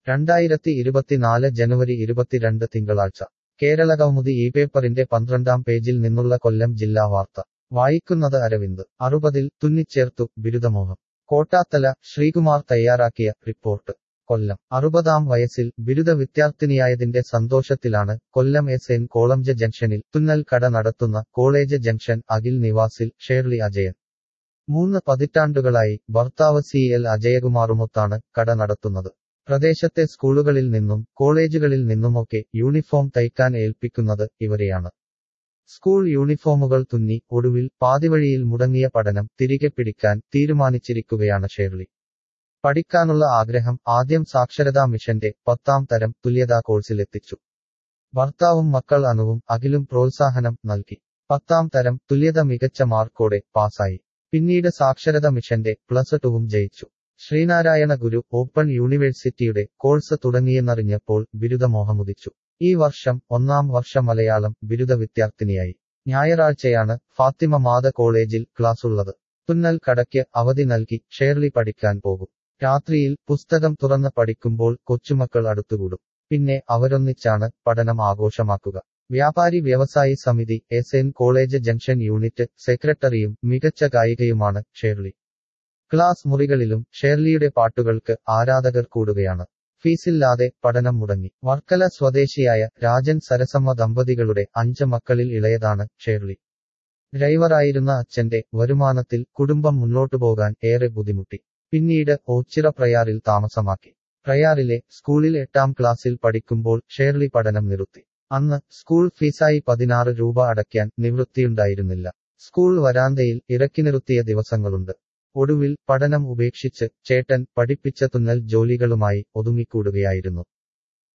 2024 ജനുവരി 22 തിങ്കളാഴ്ച കേരളകൗമുദി ഈ പേപ്പറിന്റെ 12-ാം പേജിൽ നിന്നുള്ള കൊല്ലം ജില്ലാ വാർത്ത വായിക്കുന്നത് അരവിന്ദ് 60-ൽ തുന്നിച്ചേർത്തു ബിരുദമോഹം കോട്ടാത്തല ശ്രീകുമാർ തയ്യാറാക്കിയ റിപ്പോർട്ട് കൊല്ലം 60-ാം വയസ്സിൽ ബിരുദ വിദ്യാർത്ഥിനിയായതിന്റെ സന്തോഷത്തിലാണ് കൊല്ലം എസ്.എൻ. കോളംജ് ജംഗ്ഷനിൽ തുന്നൽ കട നടത്തുന്ന കോളേജ് ജംഗ്ഷൻ അഖിൽ നിവാസിൽ ഷേർലി അജയൻ 3 പതിറ്റാണ്ടുകളായി ഭർത്താവ് സി.എൽ. അജയകുമാറുമൊത്താണ് കട നടത്തുന്നത് പ്രദേശത്തെ സ്കൂളുകളിൽ നിന്നും കോളേജുകളിൽ നിന്നുമൊക്കെ യൂണിഫോം തയ്ക്കാൻ ഏൽപ്പിക്കുന്നത് ഇവരെയാണ് സ്കൂൾ യൂണിഫോമുകൾ തുന്നി ഒടുവിൽ പാതിവഴിയിൽ മുടങ്ങിയ പഠനം തിരികെ പിടിക്കാൻ തീരുമാനിച്ചിരിക്കുകയാണ് ഷേർലി പഠിക്കാനുള്ള ആഗ്രഹം ആദ്യം സാക്ഷരതാ മിഷന്റെ 10-ാം തരം തുല്യതാ കോഴ്സിലെത്തിച്ചു ഭർത്താവും മക്കൾ അനുവും അഖിലും പ്രോത്സാഹനം നൽകി 10-ാം തരം തുല്യത മികച്ച മാർക്കോടെ പാസായി പിന്നീട് സാക്ഷരത മിഷന്റെ +2-വും ജയിച്ചു ശ്രീനാരായണ ഗുരു ഓപ്പൺ യൂണിവേഴ്സിറ്റിയുടെ കോഴ്സ് തുടങ്ങിയെന്നറിഞ്ഞപ്പോൾ ബിരുദമോഹമുദിച്ചു ഈ വർഷം 1-ാം വർഷ മലയാളം ബിരുദ വിദ്യാർത്ഥിനിയായി ഞായറാഴ്ചയാണ് ഫാത്തിമ മാത കോളേജിൽ ക്ലാസുള്ളത് തുന്നൽ കടയ്ക്ക് അവധി നൽകി ഷേർലി പഠിക്കാൻ പോകും രാത്രിയിൽ പുസ്തകം തുറന്ന് പഠിക്കുമ്പോൾ കൊച്ചുമക്കൾ അടുത്തുകൂടും പിന്നെ അവരൊന്നിച്ചാണ് പഠനം ആഘോഷമാക്കുക വ്യാപാരി വ്യവസായി സമിതി എസ്.എൻ. കോളേജ് ജംഗ്ഷൻ യൂണിറ്റ് സെക്രട്ടറിയും മികച്ച ഗായികയുമാണ് ഷേർലി ക്ലാസ് മുറികളിലും ഷേർലിയുടെ പാട്ടുകൾക്ക് ആരാധകർ കൂടുകയാണ് ഫീസില്ലാതെ പഠനം മുടങ്ങി വർക്കല സ്വദേശിയായ രാജൻ സരസമ്മ ദമ്പതികളുടെ 5 മക്കളിൽ ഇളയതാണ് ഷേർലി ഡ്രൈവറായിരുന്ന അച്ഛന്റെ വരുമാനത്തിൽ കുടുംബം മുന്നോട്ടുപോകാൻ ഏറെ ബുദ്ധിമുട്ടി പിന്നീട് ഓച്ചിറ പ്രയാറിൽ താമസമാക്കി പ്രയാറിലെ സ്കൂളിൽ 8-ാം ക്ലാസ്സിൽ പഠിക്കുമ്പോൾ ഷേർലി പഠനം നിർത്തി അന്ന് സ്കൂൾ ഫീസായി 16 രൂപ അടയ്ക്കാൻ നിവൃത്തിയുണ്ടായിരുന്നില്ല സ്കൂൾ വരാന്തയിൽ ഇറക്കി നിർത്തിയ ദിവസങ്ങളുണ്ട് ഒടുവിൽ പഠനം ഉപേക്ഷിച്ച് ചേട്ടൻ പഠിപ്പിച്ച തുന്നൽ ജോലികളുമായി ഒതുങ്ങിക്കൂടുകയായിരുന്നു